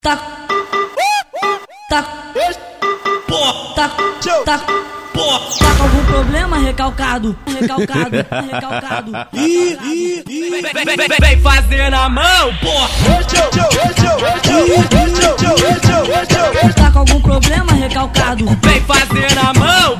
Tá com algum problema, recalcado? Vem fazer na mão, porra. Tá com algum problema, recalcado? Vem fazer na mão.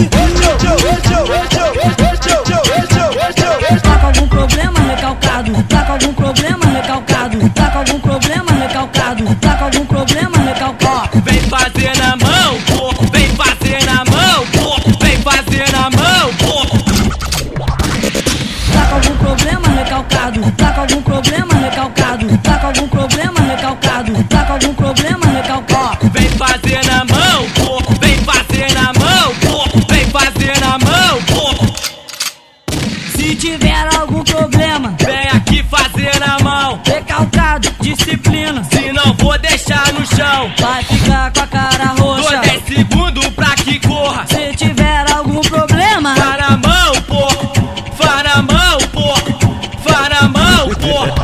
Tá com algum problema, recalcado? Tá com algum problema, recalcado? Tá com algum problema, recalcado? Tá com algum problema, recalcado? Vem fazer na mão, porra. Vem fazer na mão, porra. Vem fazer na mão, porra. Tá com algum problema, recalcado? Tá com algum problema, recalcado? Tá com algum problema, recalcado? Tá com algum problema, recalcado? Vem fazer na mão, porra. Vem fazer na mão, porra. Vem fazer na mão, porra. Se tiver algum problema, Vem aqui fazer na mão. recalcado, disciplina, Se não vou deixar no chão. vai ficar com a cara Dou roxa. 10 segundos pra que corra. Se tiver algum problema, Vá na mão, porra. Vá na mão, porra. Vá na mão, porra.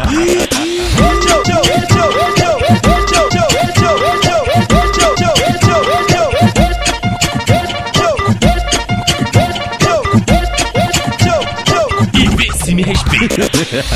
E vê se me respeita.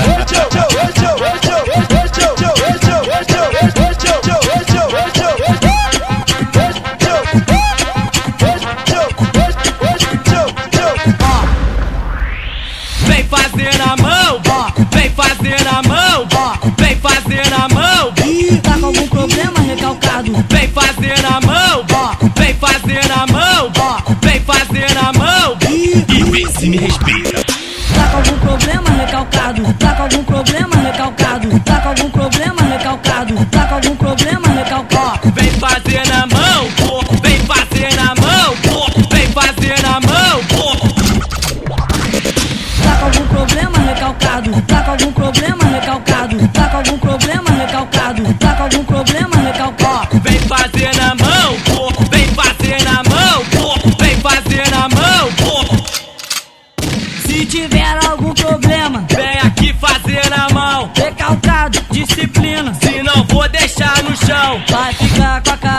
Vem fazer na mão. Vem fazer na mão. Vem fazer na mão. tá com algum problema, recalcado? Vem fazer na mão. Vem fazer na mão. Vem fazer na mão. E vê se me respeita. Tá com algum problema, recalcado? Tá com algum problema, recalcado? Tá com algum problema, recalcado? Tá com algum problema, recalcado? Vem fazer na mão, porra. Vem fazer na mão, porra. Vem fazer na mão, porra. Tá com algum problema, recalcado? Tá com algum problema, recalcado? Tá com algum problema, recalcado? Tá com algum problema, recalcado? Vem fazer na mão, porra. Vem fazer na mão, porra. Vem fazer na mão, porra. Se tiver algum problema, Vem aqui fazer na mão. recalcado, disciplina, Se não vou deixar no chão. vai ficar com a cara